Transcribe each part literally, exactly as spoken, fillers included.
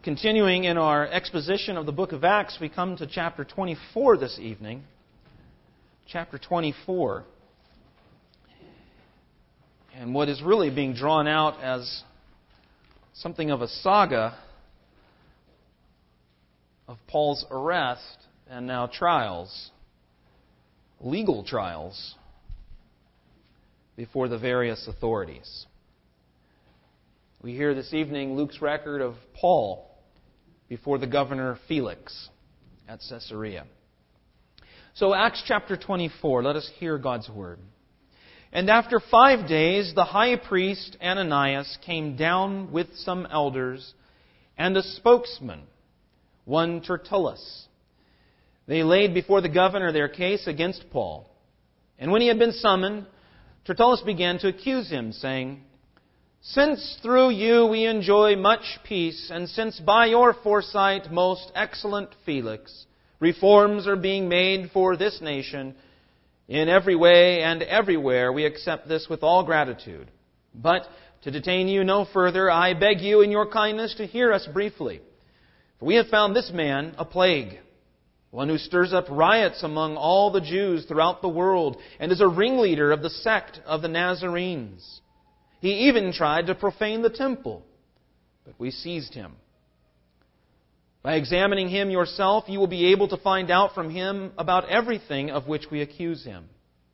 Continuing in our exposition of the book of Acts, we come to chapter twenty-four this evening. Chapter twenty-four. And what is really being drawn out as something of a saga of Paul's arrest and now trials, legal trials, before the various authorities. We hear this evening Luke's record of Paul before the governor Felix at Caesarea. So Acts chapter twenty-four, let us hear God's word. And after five days, the high priest Ananias came down with some elders and a spokesman, one Tertullus. They laid before the governor their case against Paul. And when he had been summoned, Tertullus began to accuse him, saying, "Since through you we enjoy much peace, and since by your foresight, most excellent Felix, reforms are being made for this nation, in every way and everywhere we accept this with all gratitude. But to detain you no further, I beg you in your kindness to hear us briefly. For we have found this man a plague, one who stirs up riots among all the Jews throughout the world, and is a ringleader of the sect of the Nazarenes. He even tried to profane the temple, but we seized him. By examining him yourself, you will be able to find out from him about everything of which we accuse him."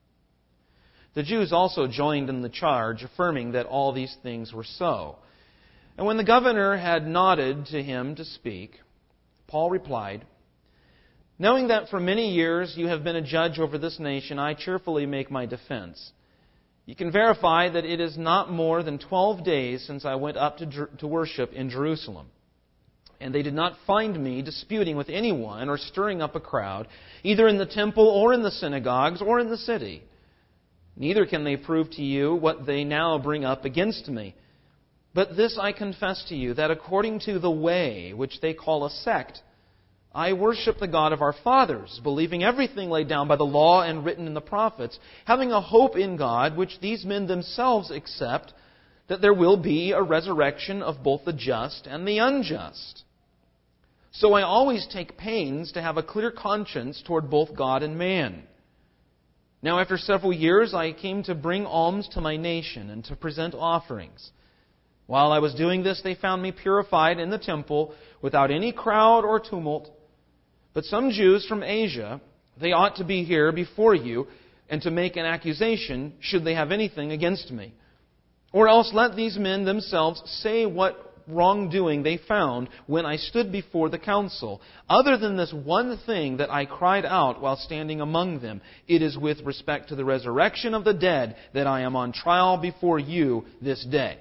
The Jews also joined in the charge, affirming that all these things were so. And when the governor had nodded to him to speak, Paul replied, "Knowing that for many years you have been a judge over this nation, I cheerfully make my defense. You can verify that it is not more than twelve days since I went up to, to worship in Jerusalem. And they did not find me disputing with anyone or stirring up a crowd, either in the temple or in the synagogues or in the city. Neither can they prove to you what they now bring up against me. But this I confess to you, that according to the way which they call a sect, I worship the God of our fathers, believing everything laid down by the law and written in the prophets, having a hope in God, which these men themselves accept, that there will be a resurrection of both the just and the unjust. So I always take pains to have a clear conscience toward both God and man. Now after several years I came to bring alms to my nation and to present offerings. While I was doing this, they found me purified in the temple without any crowd or tumult. But some Jews from Asia, they ought to be here before you and to make an accusation should they have anything against me. Or else let these men themselves say what wrongdoing they found when I stood before the council. Other than this one thing that I cried out while standing among them, it is with respect to the resurrection of the dead that I am on trial before you this day."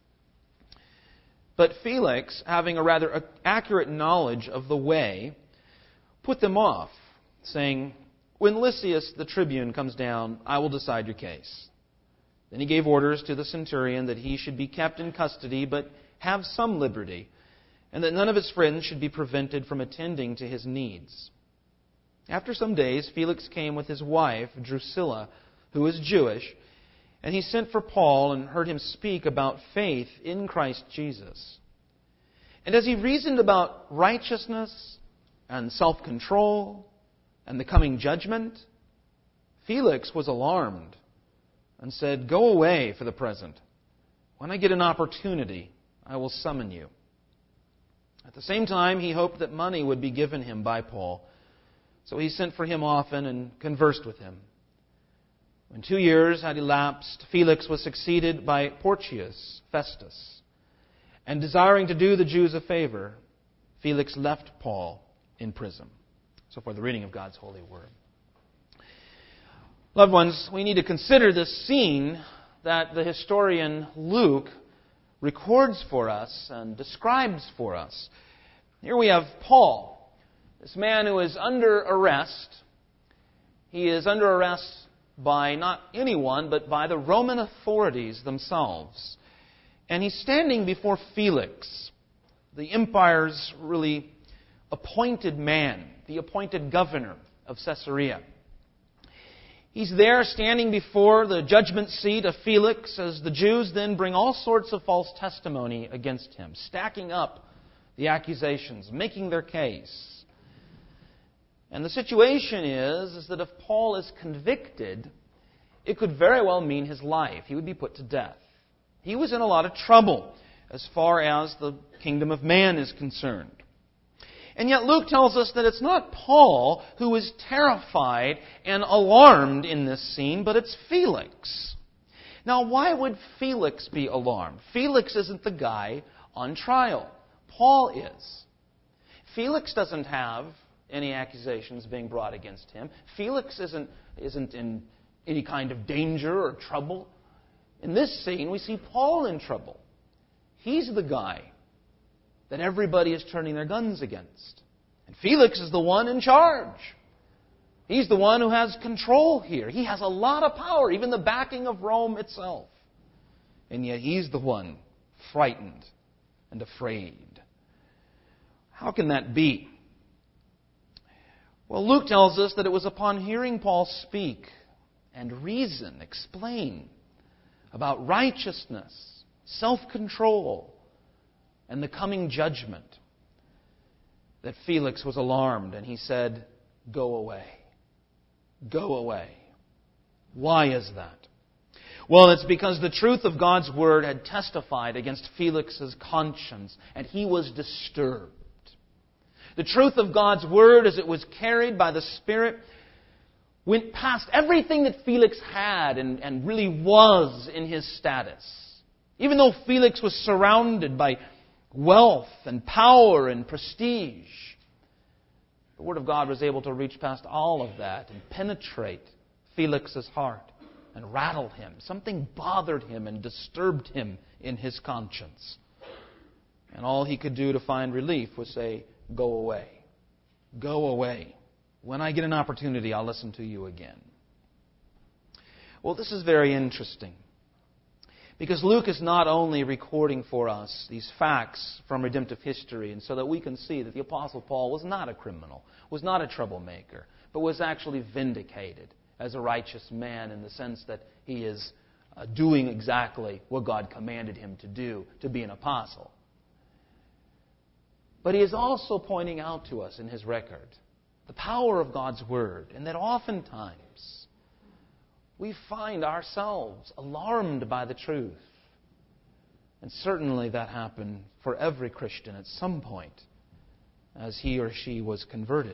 But Felix, having a rather accurate knowledge of the way, put them off, saying, "When Lysias the tribune comes down, I will decide your case." Then he gave orders to the centurion that he should be kept in custody, but have some liberty, and that none of his friends should be prevented from attending to his needs. After some days, Felix came with his wife, Drusilla, who is Jewish, and he sent for Paul and heard him speak about faith in Christ Jesus. And as he reasoned about righteousness and self-control and the coming judgment, Felix was alarmed and said, "Go away for the present. When I get an opportunity, I will summon you." At the same time, he hoped that money would be given him by Paul. So he sent for him often and conversed with him. When two years had elapsed, Felix was succeeded by Porcius Festus. And desiring to do the Jews a favor, Felix left Paul in prison. So for the reading of God's holy word. Loved ones, we need to consider this scene that the historian Luke records for us and describes for us. Here we have Paul, this man who is under arrest. He is under arrest by not anyone, but by the Roman authorities themselves. And he's standing before Felix, the empire's really appointed man, the appointed governor of Caesarea. He's there standing before the judgment seat of Felix as the Jews then bring all sorts of false testimony against him, stacking up the accusations, making their case. And the situation is, is that if Paul is convicted, it could very well mean his life. He would be put to death. He was in a lot of trouble as far as the kingdom of man is concerned. And yet Luke tells us that it's not Paul who is terrified and alarmed in this scene, but it's Felix. Now, why would Felix be alarmed? Felix isn't the guy on trial. Paul is. Felix doesn't have any accusations being brought against him. Felix isn't, isn't in any kind of danger or trouble. In this scene, we see Paul in trouble. He's the guy that everybody is turning their guns against. And Felix is the one in charge. He's the one who has control here. He has a lot of power, even the backing of Rome itself. And yet he's the one frightened and afraid. How can that be? Well, Luke tells us that it was upon hearing Paul speak and reason, explain about righteousness, self-control, and the coming judgment that Felix was alarmed and he said, "Go away. Go away." Why is that? Well, it's because the truth of God's Word had testified against Felix's conscience, and he was disturbed. The truth of God's Word, as it was carried by the Spirit, went past everything that Felix had and, and really was in his status. Even though Felix was surrounded by wealth and power and prestige, the Word of God was able to reach past all of that and penetrate Felix's heart and rattle him. Something bothered him and disturbed him in his conscience. And all he could do to find relief was say, "Go away. Go away. When I get an opportunity, I'll listen to you again." Well, this is very interesting, because Luke is not only recording for us these facts from redemptive history, and so that we can see that the Apostle Paul was not a criminal, was not a troublemaker, but was actually vindicated as a righteous man in the sense that he is uh, doing exactly what God commanded him to do, to be an apostle. But he is also pointing out to us in his record the power of God's Word, and that oftentimes we find ourselves alarmed by the truth. And certainly that happened for every Christian at some point as he or she was converted.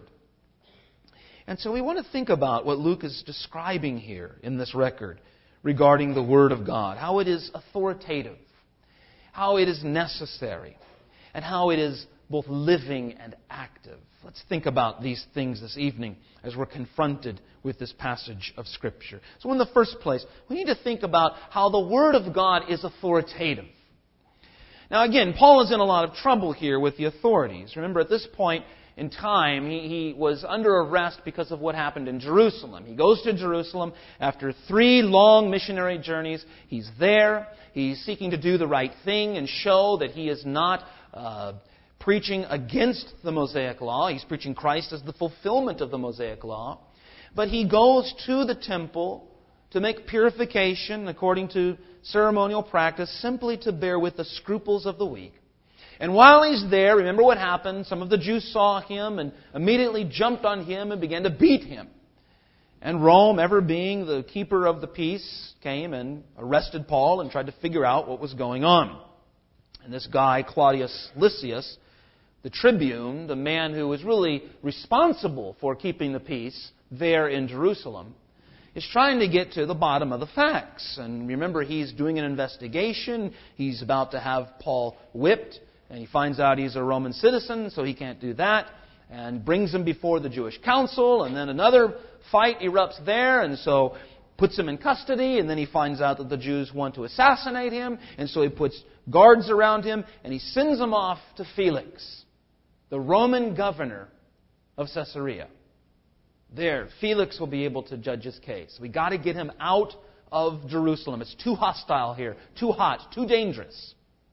And so we want to think about what Luke is describing here in this record regarding the Word of God, how it is authoritative, how it is necessary, and how it is both living and active. Let's think about these things this evening as we're confronted with this passage of Scripture. So in the first place, we need to think about how the Word of God is authoritative. Now again, Paul is in a lot of trouble here with the authorities. Remember, at this point in time, he, he was under arrest because of what happened in Jerusalem. He goes to Jerusalem after three long missionary journeys. He's there. He's seeking to do the right thing and show that he is not Uh, preaching against the Mosaic Law. He's preaching Christ as the fulfillment of the Mosaic Law. But he goes to the temple to make purification according to ceremonial practice, simply to bear with the scruples of the weak. And while he's there, remember what happened. Some of the Jews saw him and immediately jumped on him and began to beat him. And Rome, ever being the keeper of the peace, came and arrested Paul and tried to figure out what was going on. And this guy, Claudius Lysias, the tribune, the man who was really responsible for keeping the peace there in Jerusalem, is trying to get to the bottom of the facts. And remember, he's doing an investigation. He's about to have Paul whipped. And he finds out he's a Roman citizen, so he can't do that. And brings him before the Jewish council. And then another fight erupts there. And so puts him in custody. And then he finds out that the Jews want to assassinate him. And so he puts guards around him. And he sends him off to Felix, the Roman governor of Caesarea. There, Felix will be able to judge his case. We got to get him out of Jerusalem. It's too hostile here, too hot, too dangerous.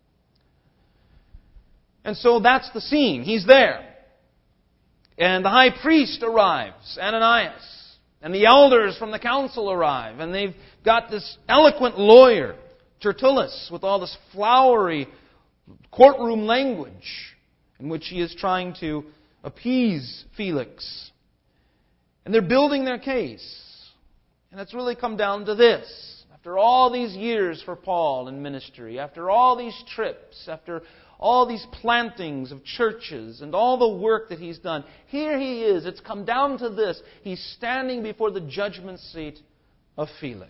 And so that's the scene. He's there. And the high priest arrives, Ananias. And the elders from the council arrive. And they've got this eloquent lawyer, Tertullus, with all this flowery courtroom language. in which he is trying to appease Felix. And they're building their case. And it's really come down to this. After all these years for Paul in ministry, after all these trips, after all these plantings of churches and all the work that he's done, here he is. It's come down to this. He's standing before the judgment seat of Felix.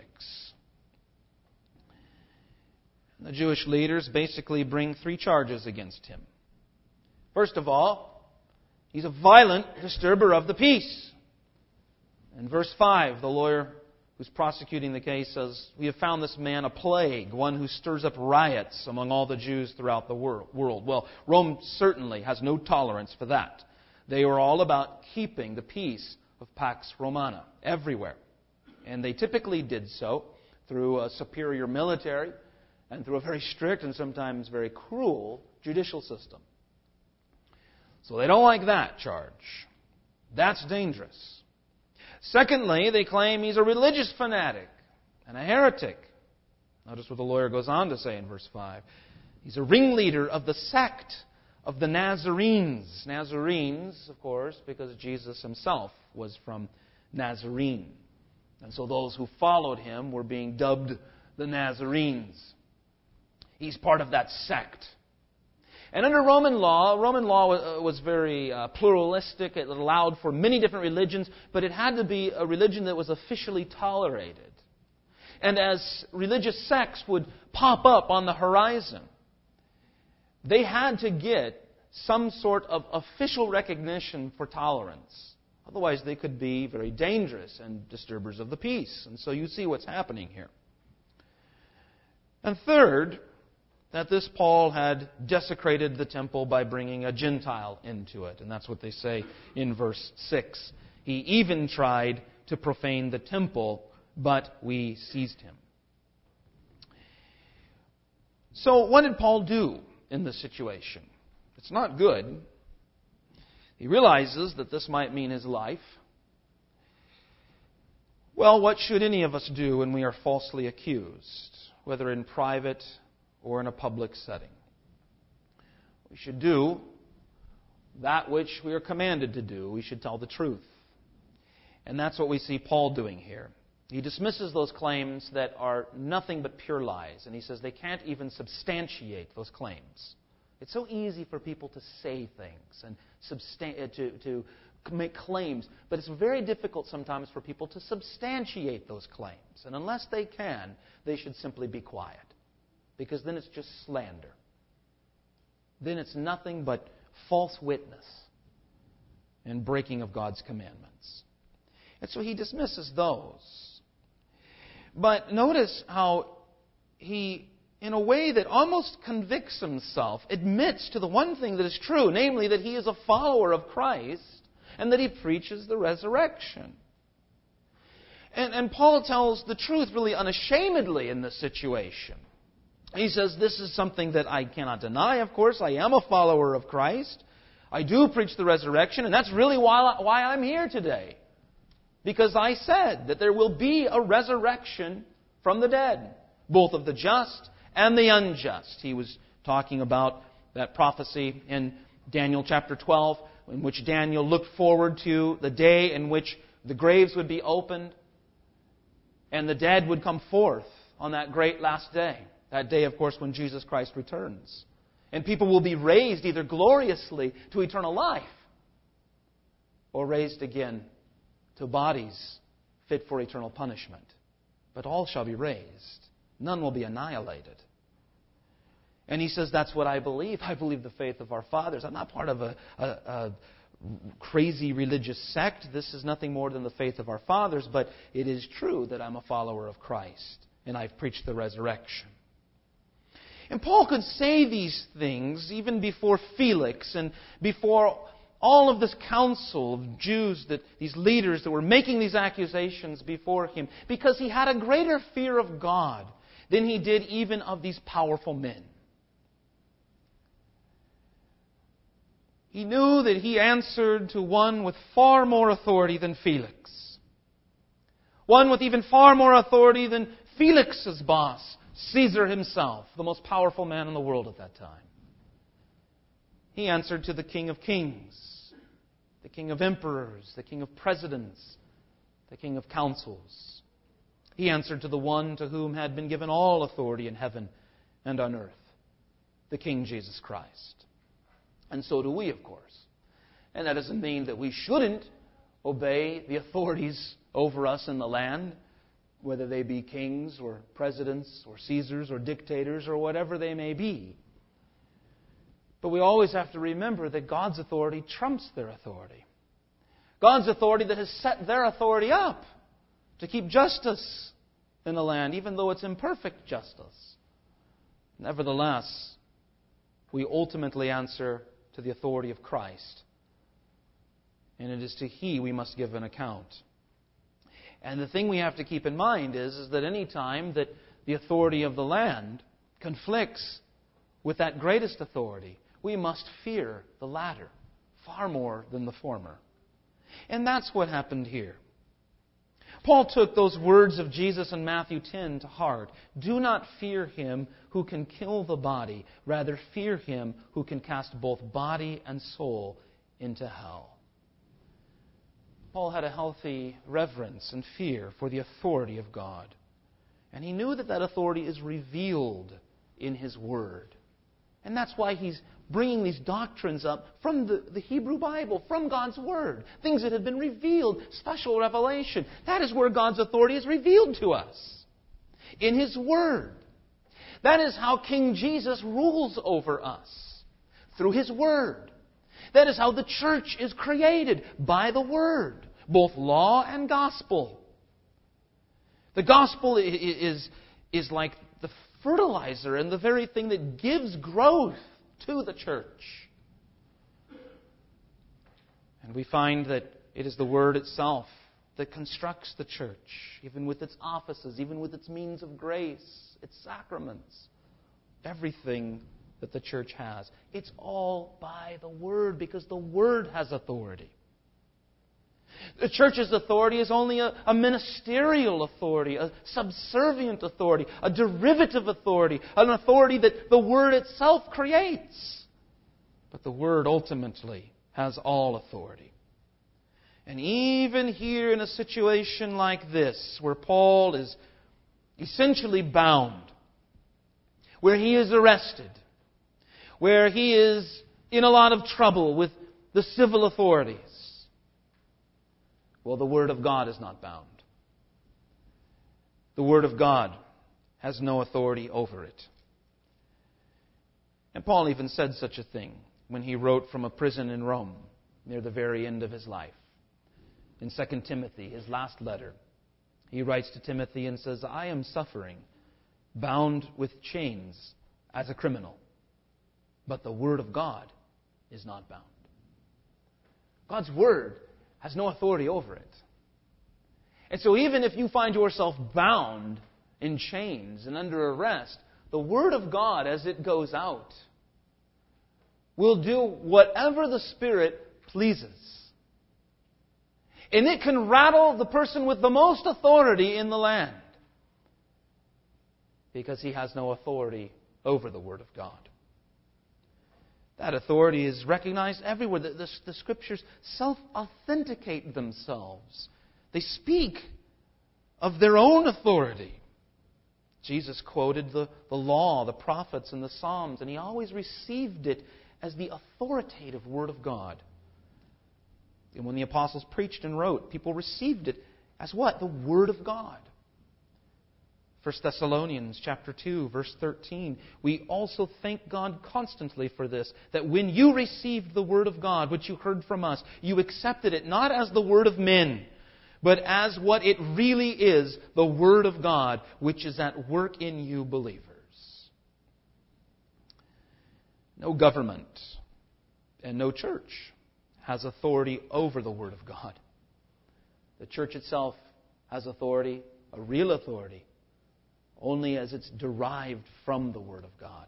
The Jewish leaders basically bring three charges against him. First of all, he's a violent disturber of the peace. In verse five, the lawyer who's prosecuting the case says, "We have found this man a plague, one who stirs up riots among all the Jews throughout the world." Well, Rome certainly has no tolerance for that. They were all about keeping the peace of Pax Romana everywhere. And they typically did so through a superior military and through a very strict and sometimes very cruel judicial system. So they don't like that charge. That's dangerous. Secondly, they claim he's a religious fanatic and a heretic. Notice what the lawyer goes on to say in verse five. He's a ringleader of the sect of the Nazarenes. Nazarenes, of course, because Jesus himself was from Nazarene. And so those who followed him were being dubbed the Nazarenes. He's part of that sect. And under Roman law, Roman law was very uh, pluralistic. It allowed for many different religions, but it had to be a religion that was officially tolerated. And as religious sects would pop up on the horizon, they had to get some sort of official recognition for tolerance. Otherwise, they could be very dangerous and disturbers of the peace. And so you see what's happening here. And third, that this Paul had desecrated the temple by bringing a Gentile into it. And that's what they say in verse six. He even tried to profane the temple, but we seized him. So what did Paul do in this situation? It's not good. He realizes that this might mean his life. Well, what should any of us do when we are falsely accused, whether in private or in a public setting? We should do that which we are commanded to do. We should tell the truth. And that's what we see Paul doing here. He dismisses those claims that are nothing but pure lies. And he says they can't even substantiate those claims. It's so easy for people to say things and substan- to, to make claims. But it's very difficult sometimes for people to substantiate those claims. And unless they can, they should simply be quiet. Because then it's just slander. Then it's nothing but false witness and breaking of God's commandments. And so he dismisses those. But notice how he, in a way that almost convicts himself, admits to the one thing that is true, namely that he is a follower of Christ and that he preaches the resurrection. And, and Paul tells the truth really unashamedly in this situation. He says, this is something that I cannot deny, of course. I am a follower of Christ. I do preach the resurrection, and that's really why, why I'm here today. Because I said that there will be a resurrection from the dead, both of the just and the unjust. He was talking about that prophecy in Daniel chapter twelve, in which Daniel looked forward to the day in which the graves would be opened and the dead would come forth on that great last day. That day, of course, when Jesus Christ returns. And people will be raised either gloriously to eternal life or raised again to bodies fit for eternal punishment. But all shall be raised. None will be annihilated. And he says, that's what I believe. I believe the faith of our fathers. I'm not part of a, a, a crazy religious sect. This is nothing more than the faith of our fathers. But it is true that I'm a follower of Christ. And I've preached the resurrection. And Paul could say these things even before Felix and before all of this council of Jews, that these leaders that were making these accusations before him, because he had a greater fear of God than he did even of these powerful men. He knew that he answered to one with far more authority than Felix. One with even far more authority than Felix's boss, Caesar himself, the most powerful man in the world at that time. He answered to the King of Kings, the King of Emperors, the King of Presidents, the King of Councils. He answered to the one to whom had been given all authority in heaven and on earth, the King Jesus Christ. And so do we, of course. And that doesn't mean that we shouldn't obey the authorities over us in the land, whether they be kings or presidents or Caesars or dictators or whatever they may be. But we always have to remember that God's authority trumps their authority. God's authority that has set their authority up to keep justice in the land, even though it's imperfect justice. Nevertheless, we ultimately answer to the authority of Christ. And it is to He we must give an account. And the thing we have to keep in mind is, is that any time that the authority of the land conflicts with that greatest authority, we must fear the latter far more than the former. And that's what happened here. Paul took those words of Jesus in Matthew ten to heart. Do not fear him who can kill the body. Rather, fear him who can cast both body and soul into hell. Paul had a healthy reverence and fear for the authority of God. And he knew that that authority is revealed in His Word. And that's why he's bringing these doctrines up from the, the Hebrew Bible, from God's Word. Things that have been revealed, special revelation. That is where God's authority is revealed to us. In His Word. That is how King Jesus rules over us. Through His Word. That is how the church is created. By the Word. Both law and gospel. The gospel is, is like the fertilizer and the very thing that gives growth to the church. And we find that it is the Word itself that constructs the church, even with its offices, even with its means of grace, its sacraments, everything that the church has. It's all by the Word, because the Word has authority. The church's authority is only a, a ministerial authority, a subservient authority, a derivative authority, an authority that the Word itself creates. But the Word ultimately has all authority. And even here in a situation like this, where Paul is essentially bound, where he is arrested, where he is in a lot of trouble with the civil authorities, well, the Word of God is not bound. The Word of God has no authority over it. And Paul even said such a thing when he wrote from a prison in Rome near the very end of his life. In Second Timothy, his last letter, he writes to Timothy and says, I am suffering, bound with chains as a criminal, but the Word of God is not bound. God's Word has no authority over it. And so even if you find yourself bound in chains and under arrest, the Word of God, as it goes out, will do whatever the Spirit pleases. And it can rattle the person with the most authority in the land, because he has no authority over the Word of God. That authority is recognized everywhere. The, the, the Scriptures self-authenticate themselves. They speak of their own authority. Jesus quoted the, the law, the prophets, and the Psalms, and He always received it as the authoritative Word of God. And when the apostles preached and wrote, people received it as what? The Word of God. First Thessalonians chapter two, verse thirteen. We also thank God constantly for this, that when you received the Word of God, which you heard from us, you accepted it not as the word of men, but as what it really is, the Word of God, which is at work in you believers. No government and no church has authority over the Word of God. The church itself has authority, a real authority, only as it's derived from the Word of God.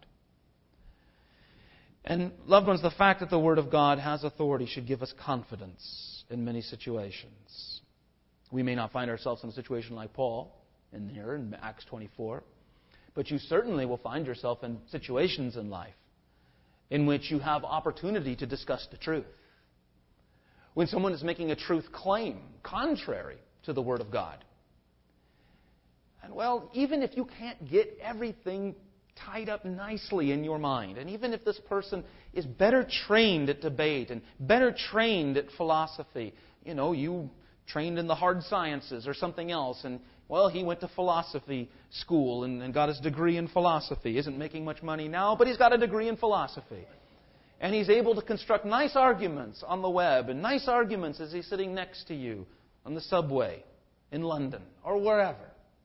And, loved ones, the fact that the Word of God has authority should give us confidence in many situations. We may not find ourselves in a situation like Paul in here in Acts twenty-four, but you certainly will find yourself in situations in life in which you have opportunity to discuss the truth. When someone is making a truth claim contrary to the Word of God. And well, even if you can't get everything tied up nicely in your mind, and even if this person is better trained at debate and better trained at philosophy, you know, you trained in the hard sciences or something else, and well, he went to philosophy school and, and got his degree in philosophy. Isn't making much money now, but he's got a degree in philosophy. And he's able to construct nice arguments on the web and nice arguments as he's sitting next to you on the subway in London or wherever.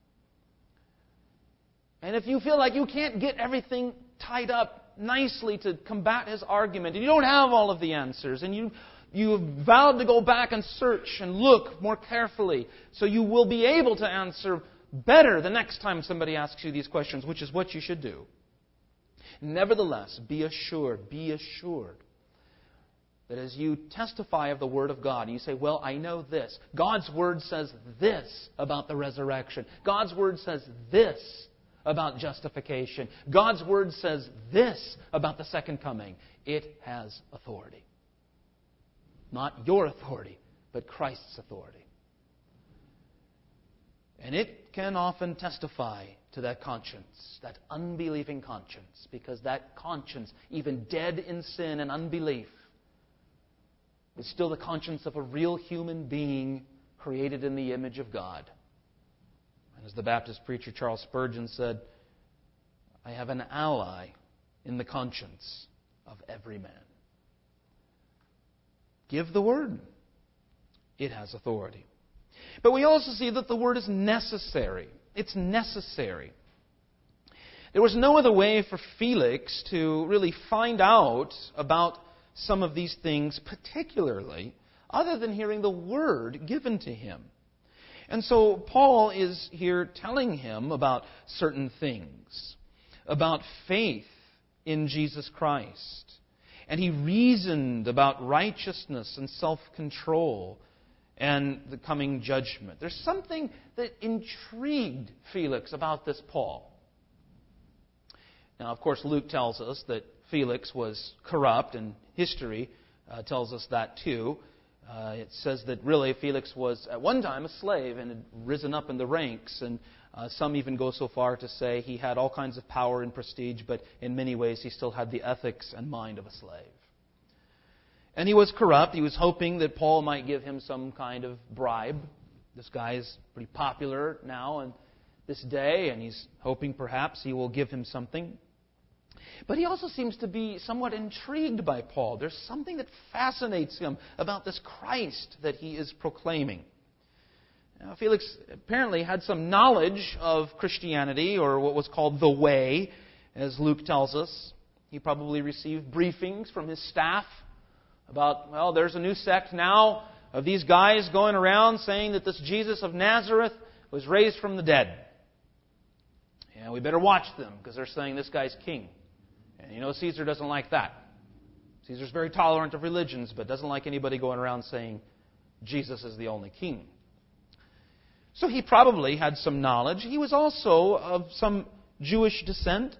And if you feel like you can't get everything tied up nicely to combat his argument, and you don't have all of the answers, and you you have vowed to go back and search and look more carefully, so you will be able to answer better the next time somebody asks you these questions, which is what you should do. Nevertheless, be assured, be assured that as you testify of the Word of God, you say, well, I know this. God's Word says this about the resurrection. God's Word says this about justification. God's Word says this about the second coming. It has authority. Not your authority, but Christ's authority. And it can often testify to that conscience, that unbelieving conscience, because that conscience, even dead in sin and unbelief, is still the conscience of a real human being created in the image of God. And as the Baptist preacher Charles Spurgeon said, I have an ally in the conscience of every man. Give the Word. It has authority. But we also see that the Word is necessary. It's necessary. There was no other way for Felix to really find out about some of these things particularly other than hearing the Word given to him. And so Paul is here telling him about certain things, about faith in Jesus Christ. And he reasoned about righteousness and self-control and the coming judgment. There's something that intrigued Felix about this Paul. Now, of course, Luke tells us that Felix was corrupt, and history uh, tells us that too. Uh, it says that really Felix was at one time a slave and had risen up in the ranks, and uh, some even go so far to say he had all kinds of power and prestige, but in many ways he still had the ethics and mind of a slave. And he was corrupt. He was hoping that Paul might give him some kind of bribe. This guy is pretty popular now in this day, and he's hoping perhaps he will give him something. But he also seems to be somewhat intrigued by Paul. There's something that fascinates him about this Christ that he is proclaiming. Now, Felix apparently had some knowledge of Christianity, or what was called the Way, as Luke tells us. He probably received briefings from his staff about, well, there's a new sect now of these guys going around saying that this Jesus of Nazareth was raised from the dead. Yeah, we better watch them because they're saying this guy's king. And you know, Caesar doesn't like that. Caesar's very tolerant of religions, but doesn't like anybody going around saying Jesus is the only king. So he probably had some knowledge. He was also of some Jewish descent,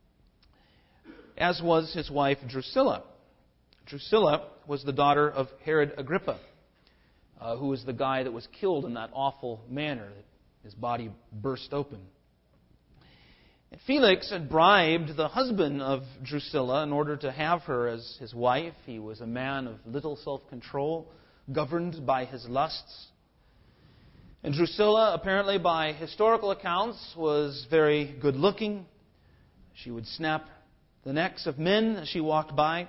as was his wife Drusilla. Drusilla was the daughter of Herod Agrippa, uh, who was the guy that was killed in that awful manner, that his body burst open. And Felix had bribed the husband of Drusilla in order to have her as his wife. He was a man of little self-control, governed by his lusts. And Drusilla, apparently by historical accounts, was very good-looking. She would snap the necks of men as she walked by.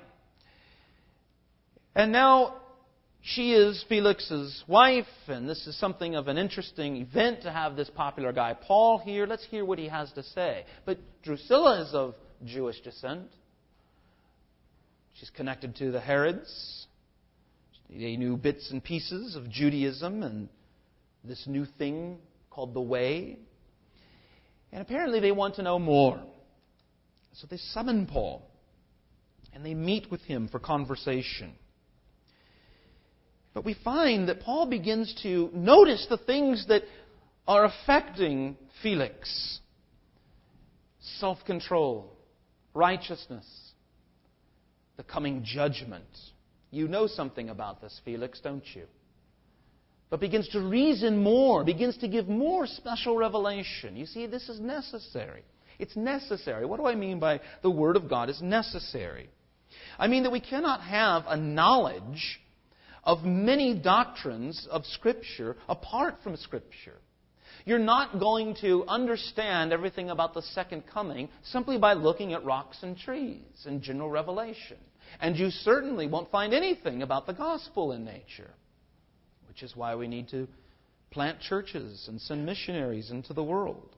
And now she is Felix's wife, and this is something of an interesting event to have this popular guy Paul here. Let's hear what he has to say. But Drusilla is of Jewish descent. She's connected to the Herods. They knew bits and pieces of Judaism and this new thing called the Way. And apparently they want to know more. So they summon Paul, and they meet with him for conversation. But we find that Paul begins to notice the things that are affecting Felix. Self-control, righteousness, the coming judgment. You know something about this, Felix, don't you? But begins to reason more, begins to give more special revelation. You see, this is necessary. It's necessary. What do I mean by the Word of God is necessary? I mean that we cannot have a knowledge of many doctrines of Scripture apart from Scripture. You're not going to understand everything about the second coming simply by looking at rocks and trees and general revelation. And you certainly won't find anything about the gospel in nature, which is why we need to plant churches and send missionaries into the world.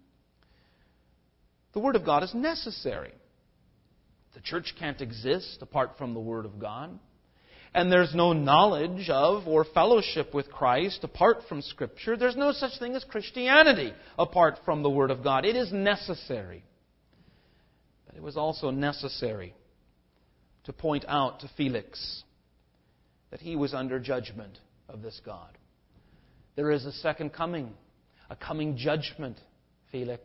The Word of God is necessary. The church can't exist apart from the Word of God. And there's no knowledge of or fellowship with Christ apart from Scripture. There's no such thing as Christianity apart from the Word of God. It is necessary. But it was also necessary to point out to Felix that he was under judgment of this God. There is a second coming, a coming judgment, Felix.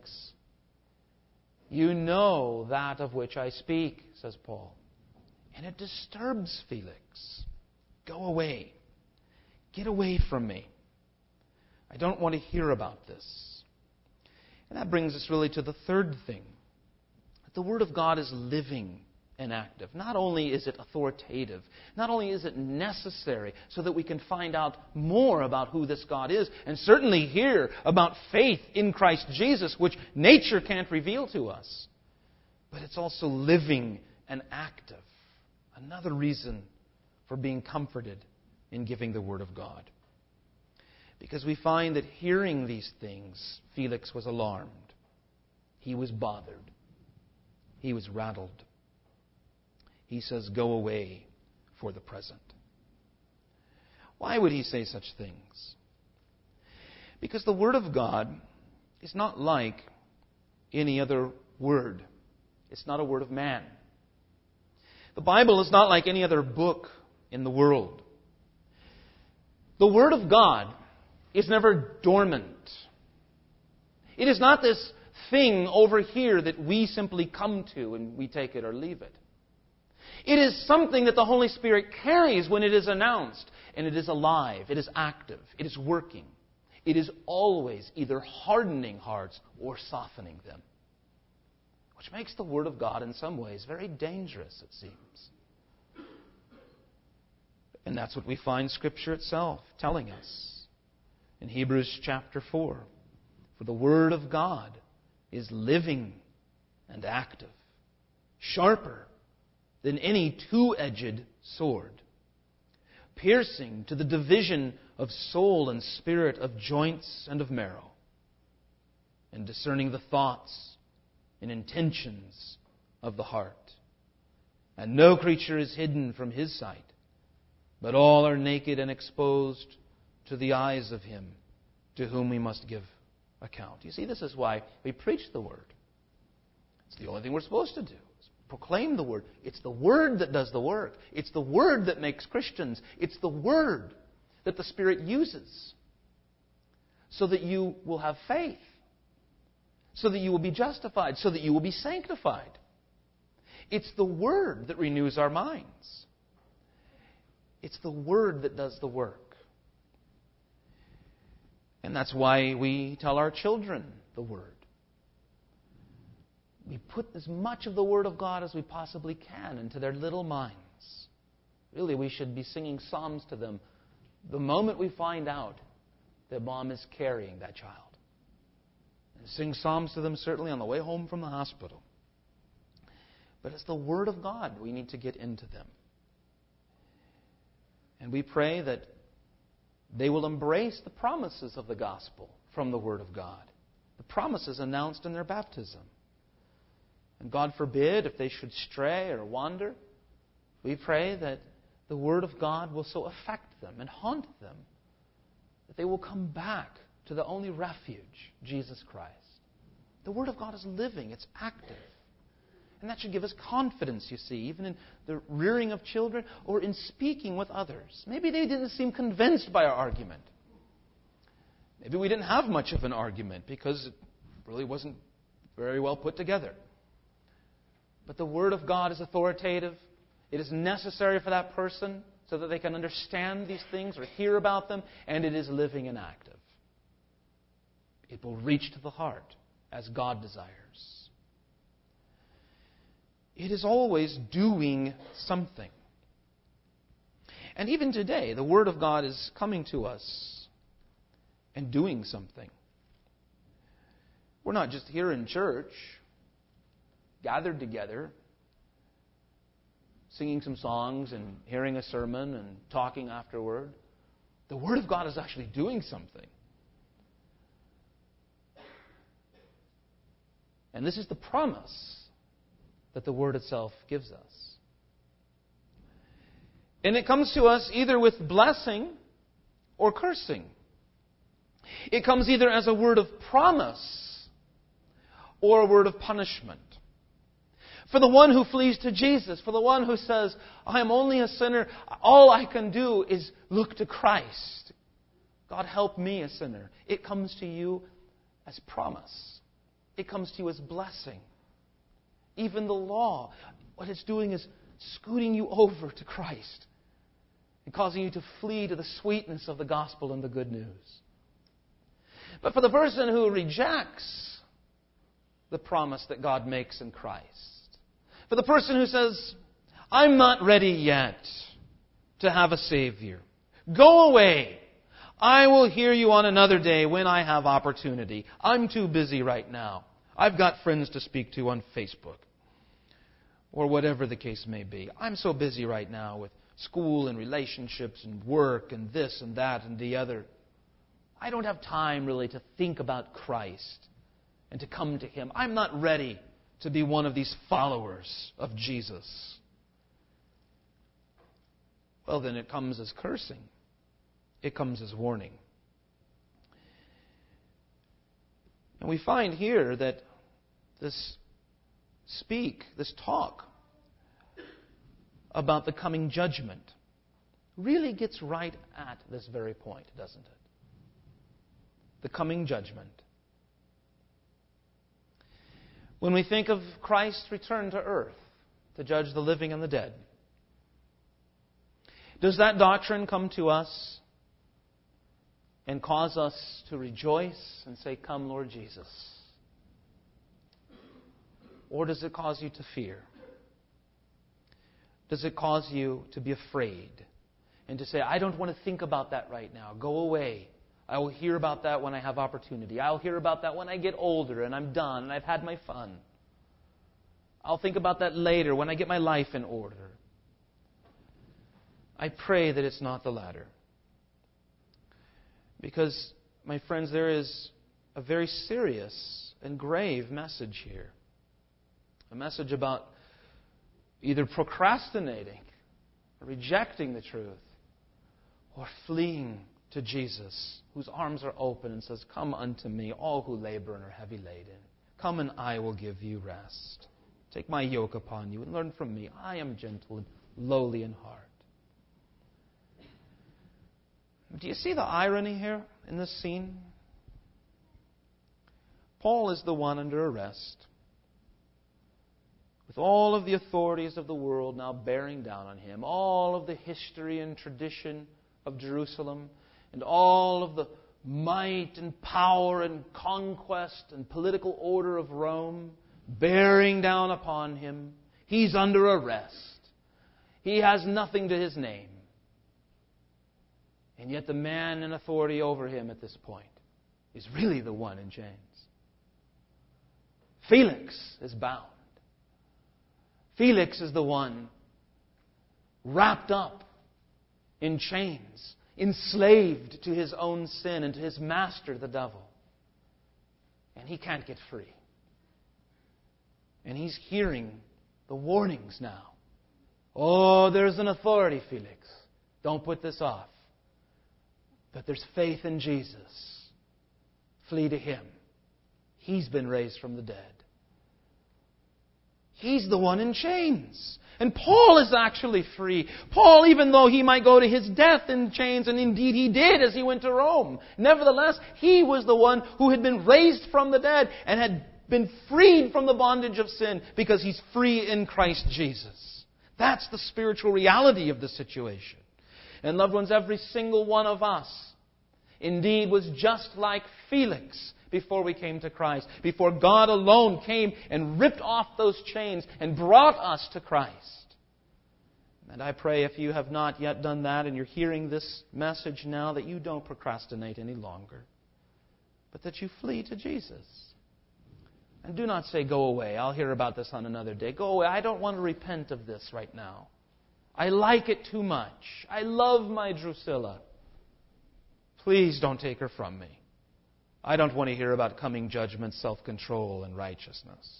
You know that of which I speak, says Paul. And it disturbs Felix. Go away. Get away from me. I don't want to hear about this. And that brings us really to the third thing. That the Word of God is living and active. Not only is it authoritative, not only is it necessary so that we can find out more about who this God is, and certainly hear about faith in Christ Jesus, which nature can't reveal to us, but it's also living and active. Another reason for being comforted in giving the Word of God. Because we find that hearing these things, Felix was alarmed. He was bothered. He was rattled. He says, go away for the present. Why would he say such things? Because the Word of God is not like any other word. It's not a word of man. The Bible is not like any other book in the world. The Word of God is never dormant. It is not this thing over here that we simply come to and we take it or leave it. It is something that the Holy Spirit carries when it is announced, and it is alive, it is active, it is working. It is always either hardening hearts or softening them. Which makes the Word of God in some ways very dangerous, it seems. And that's what we find Scripture itself telling us. In Hebrews chapter four, for the Word of God is living and active, sharper than any two-edged sword, piercing to the division of soul and spirit, of joints and of marrow, and discerning the thoughts and intentions of the heart. And no creature is hidden from His sight, but all are naked and exposed to the eyes of Him to whom we must give account. You see, this is why we preach the Word. It's the only thing we're supposed to do. Proclaim the Word. It's the Word that does the work. It's the Word that makes Christians. It's the Word that the Spirit uses so that you will have faith, so that you will be justified, so that you will be sanctified. It's the Word that renews our minds. It's the Word that does the work. And that's why we tell our children the Word. We put as much of the Word of God as we possibly can into their little minds. Really, we should be singing psalms to them the moment we find out that Mom is carrying that child. And sing psalms to them certainly on the way home from the hospital. But it's the Word of God we need to get into them. And we pray that they will embrace the promises of the gospel from the Word of God. The promises announced in their baptism. And God forbid if they should stray or wander, we pray that the Word of God will so affect them and haunt them that they will come back to the only refuge, Jesus Christ. The Word of God is living, it's active. And that should give us confidence, you see, even in the rearing of children or in speaking with others. Maybe they didn't seem convinced by our argument. Maybe we didn't have much of an argument because it really wasn't very well put together. But the Word of God is authoritative. It is necessary for that person so that they can understand these things or hear about them, and it is living and active. It will reach to the heart as God desires. It is always doing something. And even today, the Word of God is coming to us and doing something. We're not just here in church, gathered together, singing some songs and hearing a sermon and talking afterward. The Word of God is actually doing something. And this is the promise that the Word itself gives us. And it comes to us either with blessing or cursing. It comes either as a word of promise or a word of punishment. For the one who flees to Jesus, for the one who says, I am only a sinner, all I can do is look to Christ. God, help me, a sinner. It comes to you as promise. It comes to you as blessing. Even the law, what it's doing is scooting you over to Christ and causing you to flee to the sweetness of the gospel and the good news. But for the person who rejects the promise that God makes in Christ, for the person who says, I'm not ready yet to have a Savior, go away. I will hear you on another day when I have opportunity. I'm too busy right now. I've got friends to speak to on Facebook. Or whatever the case may be. I'm so busy right now with school and relationships and work and this and that and the other. I don't have time really to think about Christ and to come to Him. I'm not ready to be one of these followers of Jesus. Well, then it comes as cursing. It comes as warning. And we find here that this speak, this talk about the coming judgment really gets right at this very point, doesn't it? The coming judgment. When we think of Christ's return to earth to judge the living and the dead, does that doctrine come to us and cause us to rejoice and say, Come, Lord Jesus? Or does it cause you to fear? Does it cause you to be afraid and to say, I don't want to think about that right now. Go away. I will hear about that when I have opportunity. I'll hear about that when I get older and I'm done and I've had my fun. I'll think about that later when I get my life in order. I pray that it's not the latter. Because, my friends, there is a very serious and grave message here. A message about either procrastinating, rejecting the truth, or fleeing to Jesus, whose arms are open and says, Come unto me, all who labor and are heavy laden. Come and I will give you rest. Take my yoke upon you and learn from me. I am gentle and lowly in heart. Do you see the irony here in this scene? Paul is the one under arrest, with all of the authorities of the world now bearing down on him, all of the history and tradition of Jerusalem, and all of the might and power and conquest and political order of Rome bearing down upon him. He's under arrest. He has nothing to his name. And yet the man in authority over him at this point is really the one in chains. Felix is bound. Felix is the one wrapped up in chains, enslaved to his own sin and to his master, the devil. And he can't get free. And he's hearing the warnings now. Oh, there's an authority, Felix. Don't put this off. But there's faith in Jesus. Flee to Him. He's been raised from the dead. He's the one in chains. And Paul is actually free. Paul, even though he might go to his death in chains, and indeed he did as he went to Rome, nevertheless, he was the one who had been raised from the dead and had been freed from the bondage of sin because he's free in Christ Jesus. That's the spiritual reality of the situation. And loved ones, every single one of us indeed was just like Felix before we came to Christ. Before God alone came and ripped off those chains and brought us to Christ. And I pray if you have not yet done that and you're hearing this message now, that you don't procrastinate any longer, but that you flee to Jesus. And do not say, go away, I'll hear about this on another day. Go away, I don't want to repent of this right now. I like it too much. I love my Drusilla. Please don't take her from me. I don't want to hear about coming judgment, self-control, and righteousness.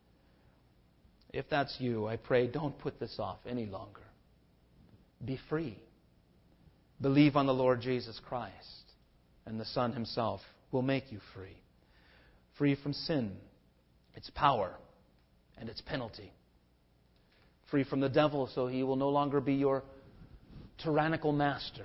If that's you, I pray, don't put this off any longer. Be free. Believe on the Lord Jesus Christ, and the Son Himself will make you free. Free from sin, its power, and its penalty. Free from the devil, so he will no longer be your tyrannical master.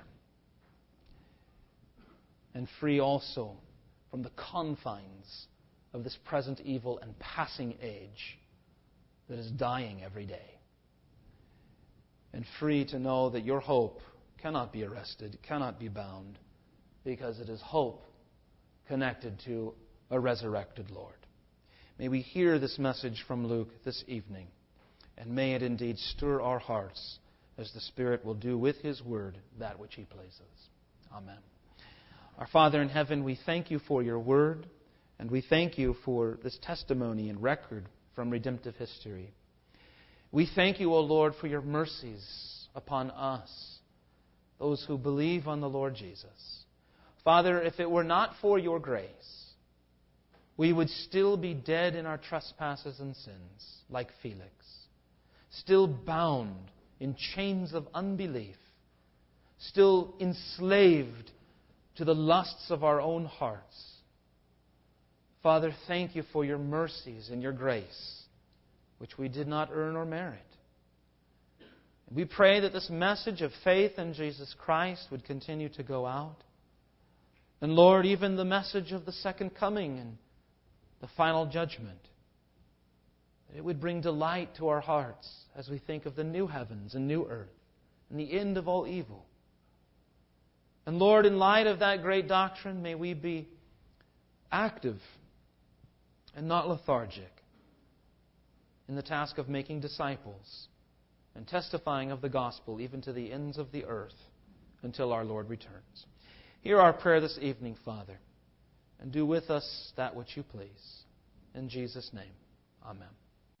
And free also from the confines of this present evil and passing age that is dying every day. And free to know that your hope cannot be arrested, cannot be bound, because it is hope connected to a resurrected Lord. May we hear this message from Luke this evening, and may it indeed stir our hearts as the Spirit will do with His Word that which He pleases. Amen. Our Father in heaven, we thank You for Your Word, and we thank You for this testimony and record from redemptive history. We thank You, O Lord, for Your mercies upon us, those who believe on the Lord Jesus. Father, if it were not for Your grace, we would still be dead in our trespasses and sins, like Felix, still bound in chains of unbelief, still enslaved to the lusts of our own hearts. Father, thank You for Your mercies and Your grace, which we did not earn or merit. We pray that this message of faith in Jesus Christ would continue to go out. And Lord, even the message of the second coming and the final judgment, that it would bring delight to our hearts as we think of the new heavens and new earth and the end of all evil. And Lord, in light of that great doctrine, may we be active and not lethargic in the task of making disciples and testifying of the gospel even to the ends of the earth until our Lord returns. Hear our prayer this evening, Father, and do with us that which You please. In Jesus' name, amen.